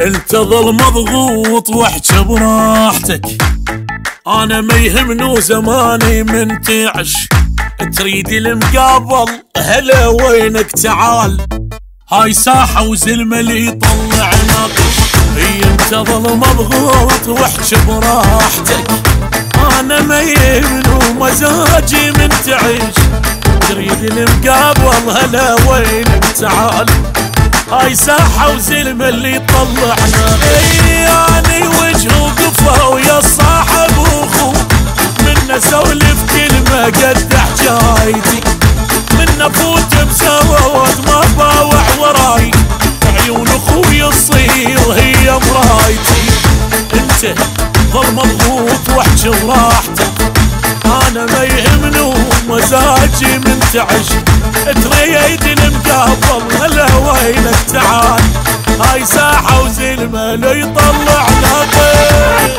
انت ظل مضغوط واحجى براحتك، انا ما يهمني زماني من تعش. تريد المقابل هلا وينك تعال، هاي ساحة وزلمة اللي يطلع ناقش. هي انت ظل مضغوط واحجى براحتك، انا ما يهمني مزاجي من تعيش. تريد المقابل هلا وينك تعال، هاي ساحة وزلمة اللي طلعنا. اياني وجه وقفة ويا صاحب وخو، منا سولف كلمة قد حجايتي، منا فوت بسواد ما باوع وراي، عيون اخوي تصير هي مرايتي. انت ظل مضغوط واحجي براحتك، انا ما يهمني مزاجي من تعش. تريد المقابل هلا وينك تعال، هاي ساحة وزلمة اللي يطلع ناقش.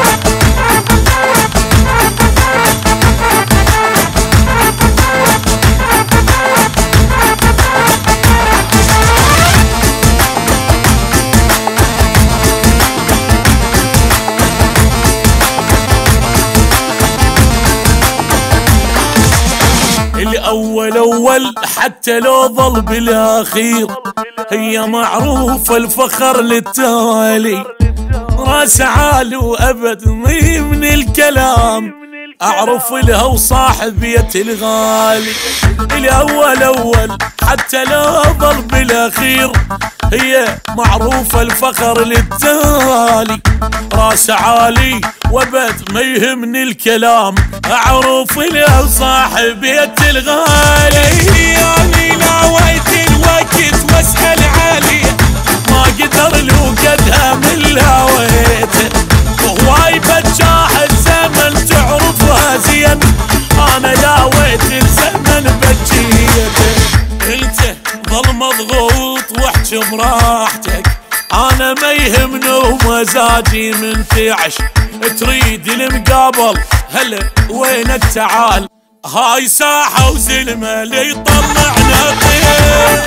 الأول حتى لو ظل بالأخير، هي معروفة الفخر للتالي. راس عالي وأبد من الكلام، أعرف لها وصاحبية الغالي. الأول حتى لو ظل بالأخير، هي معروفة الفخر للتالي. راس عالي وابد ما يهمني الكلام، اعرف له صاحبية الغالي. يعني ناويت الوقت واسأل عليه، ما قدر له قدها من لاويته. هواي بجاه الزمن تعرفها زين، انا لاويت الزمن بجيته. انت ظل مضغوط واحجي براحتك، انا ما يهمني ومزاجي من تعش. تريد المقابل هلا وينك تعال، هاي ساحة وزلمة اللي يطلع ناقش.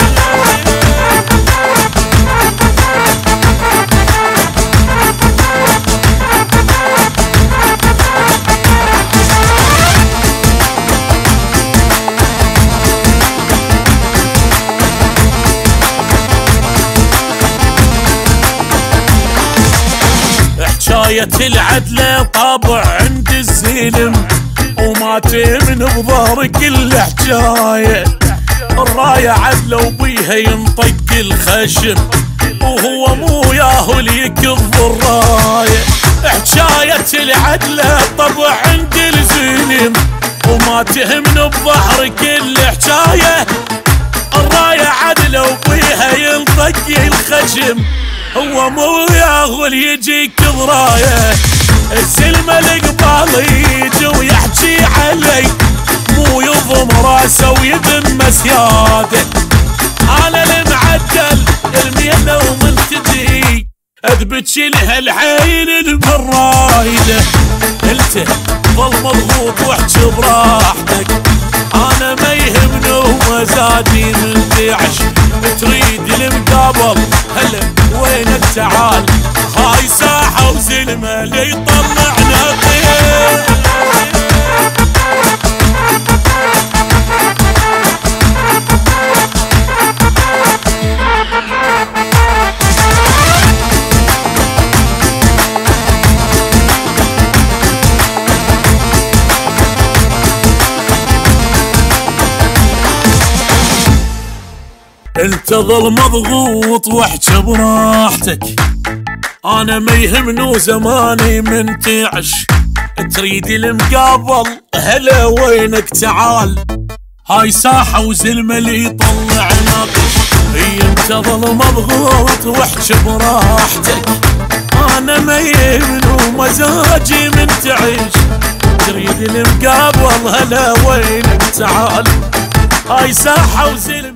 حكاية العدلة طابع عند الزلم، وما تمن بظهر كل حكاية. الراية عدلة وبيها ينطق الخشم، وهو مو ياهو اللي يكظ الراية. حكاية العدلة طبع عند الزلم، وما تهمن بظهر كل حكاية. الراية عدلة وبيها ينطق الخشم، هو مو ياهو اللي يجيك ضرايه. السلمة القبال يجي ويحكي علي، مو يضم راسه ويذم سياده. انا المعدل المينة ومنتدي، اثبت لها العين المرايده. انت ظل مضغوط واحجي براحتك، انا ما يهمني ومزاجي من تعش. تريد المقابل هلا وينك تعال، هاي ساحة وزلمة اللي يطلع ناقش. انت ظل مضغوط واحجي براحتك، انا ما يهمني زماني من تعش. تريد المقابل هلا وينك تعال، هاي ساحة وزلمة اللي يطلع ناقش. هي انت ظل مضغوط واحجي براحتك، انا ما يهمني مزاجي من تعيش. تريد المقابل هلا وينك تعال، هاي ساحة وزلمة